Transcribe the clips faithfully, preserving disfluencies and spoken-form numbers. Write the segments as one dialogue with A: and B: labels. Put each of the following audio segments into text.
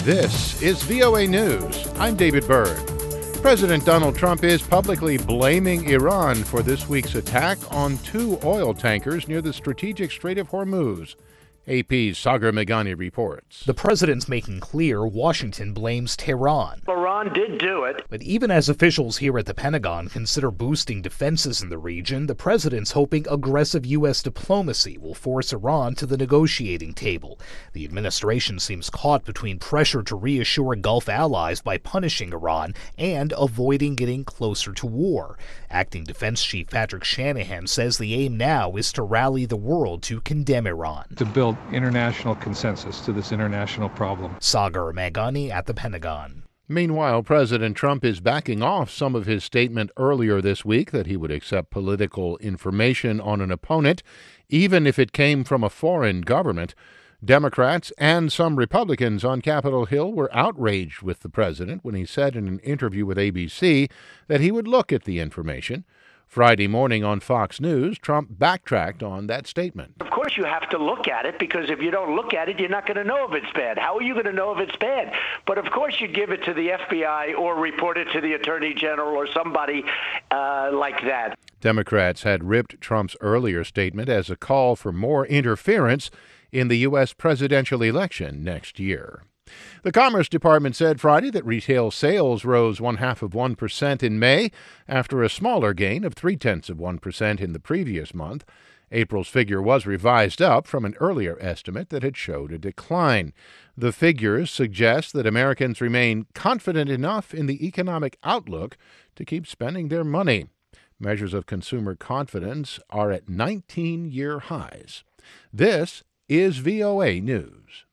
A: This is V O A News. I'm David Byrd. President Donald Trump is publicly blaming Iran for this week's attack on two oil tankers near the strategic Strait of Hormuz. A P's Sagar Meghani reports.
B: The president's making clear Washington blames Tehran.
C: Iran did do it.
B: But even as officials here at the Pentagon consider boosting defenses in the region, the president's hoping aggressive U S diplomacy will force Iran to the negotiating table. The administration seems caught between pressure to reassure Gulf allies by punishing Iran and avoiding getting closer to war. Acting Defense Chief Patrick Shanahan says the aim now is to rally the world to condemn Iran.
D: To build international consensus to this international problem.
B: Sagar Meghani at the Pentagon.
A: Meanwhile, President Trump is backing off some of his statement earlier this week that he would accept political information on an opponent, even if it came from a foreign government. Democrats and some Republicans on Capitol Hill were outraged with the president when he said in an interview with A B C that he would look at the information. Friday morning on Fox News, Trump backtracked on that statement.
C: Of course you have to look at it, because if you don't look at it, you're not going to know if it's bad. How are you going to know if it's bad? But of course you give it to the F B I or report it to the Attorney General or somebody uh, like that.
A: Democrats had ripped Trump's earlier statement as a call for more interference in the U S presidential election next year. The Commerce Department said Friday that retail sales rose one-half of one percent in May after a smaller gain of three-tenths of one percent in the previous month. April's figure was revised up from an earlier estimate that had showed a decline. The figures suggest that Americans remain confident enough in the economic outlook to keep spending their money. Measures of consumer confidence are at nineteen-year highs. This is V O A News.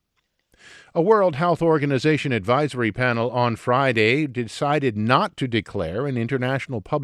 A: A World Health Organization advisory panel on Friday decided not to declare an international public